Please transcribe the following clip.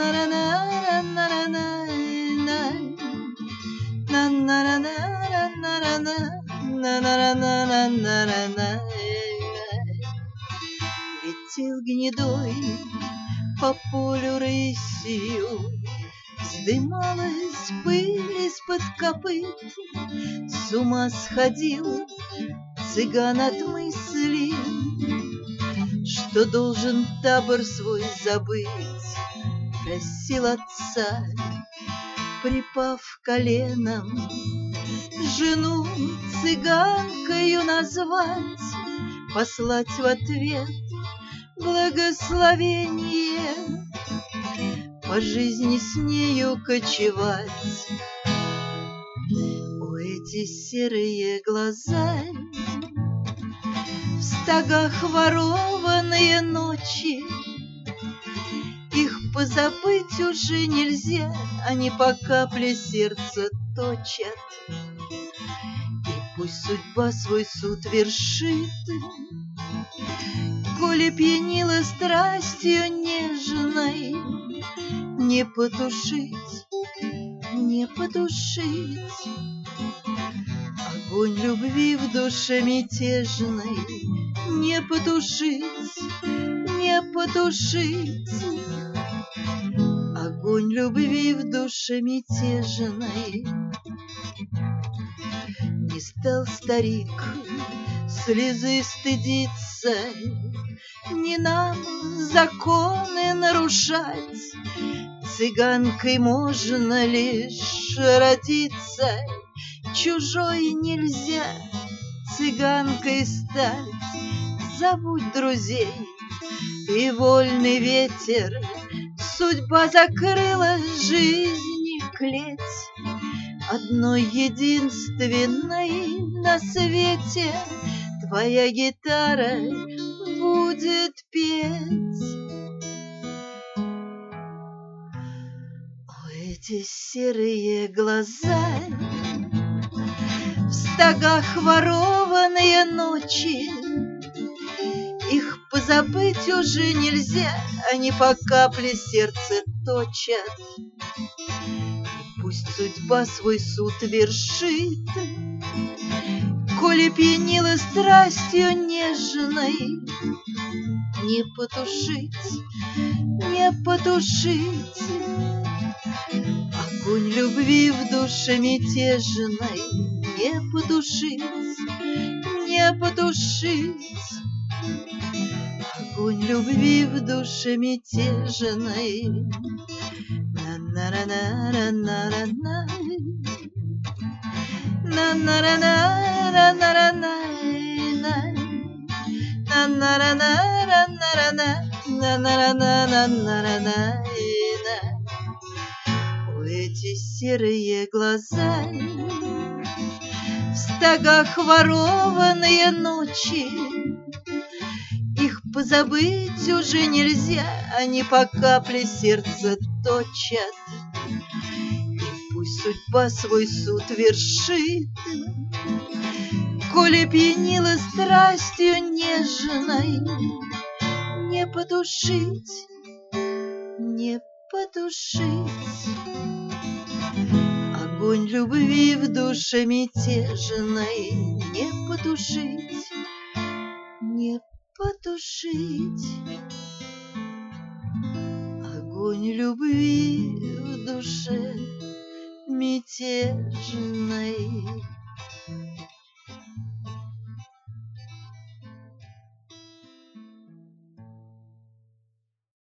Летел гнедой по полю рысью, вздымалась пыль из-под копыт. С ума сходил цыган от мысли, что должен табор свой забыть. Просил отца, припав коленом, жену цыганкою назвать, послать в ответ благословение, по жизни с нею кочевать. О, эти серые глаза, в стогах ворованные ночи, их позабыть уже нельзя, они по капле сердца точат. И пусть судьба свой суд вершит, коли пьянила страстью нежной, не потушить, не потушить огонь любви в душе мятежной, не потушить, не потушить огонь любви в душе мятежной. Не стал старик слезы стыдиться, не нам законы нарушать. Цыганкой можно лишь родиться, чужой нельзя цыганкой стать. Забудь друзей и вольный ветер, судьба закрыла жизни клеть. Одной единственной на свете твоя гитара будет петь. О, эти серые глаза, в стогах ворованные ночи, их позабыть уже нельзя, они по капле сердце точат. Пусть судьба свой суд вершит, коли пьянила страстью нежной, не потушить, не потушить огонь любви в душе мятежной, не потушить, не потушить огонь любви в душе мятежной. На-на-на-на-на-на-на, на-на-на-на-на-на-на, на-на-на-на-на-на-на. О, эти серые глаза, в стогах ворованные ночи, их позабыть уже нельзя, они по капле сердца точат. И пусть судьба свой суд вершит, коли пьянила страстью нежной, не потушить, не потушить огонь любви в душе мятежной, не потушить, не потушить огонь любви в душе мятежной.